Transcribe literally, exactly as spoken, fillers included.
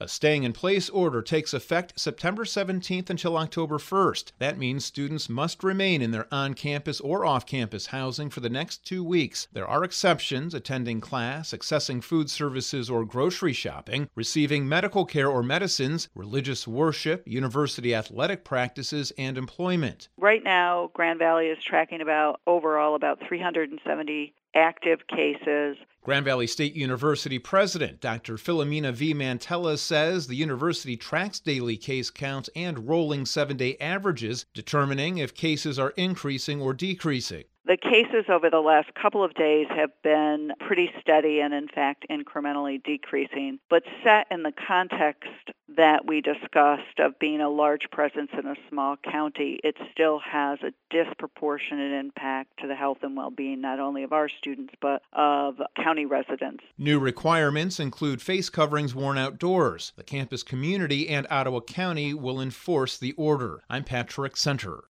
A staying-in-place order takes effect September seventeenth until October first. That means students must remain in their on-campus or off-campus housing for the next two weeks. There are exceptions: attending class, accessing food services or grocery shopping, receiving medical care or medicines, religious worship, university athletic practices, and employment. Right now, Grand Valley is tracking about overall about three hundred seventy active cases. Grand Valley State University President Doctor Philomena V. Mantella says the university tracks daily case counts and rolling seven-day averages, determining if cases are increasing or decreasing. The cases over the last couple of days have been pretty steady and, in fact, incrementally decreasing. But set in the context that we discussed of being a large presence in a small county, it still has a disproportionate impact to the health and well-being not only of our students but of county residents. New requirements include face coverings worn outdoors. The campus community and Ottawa County will enforce the order. I'm Patrick Center.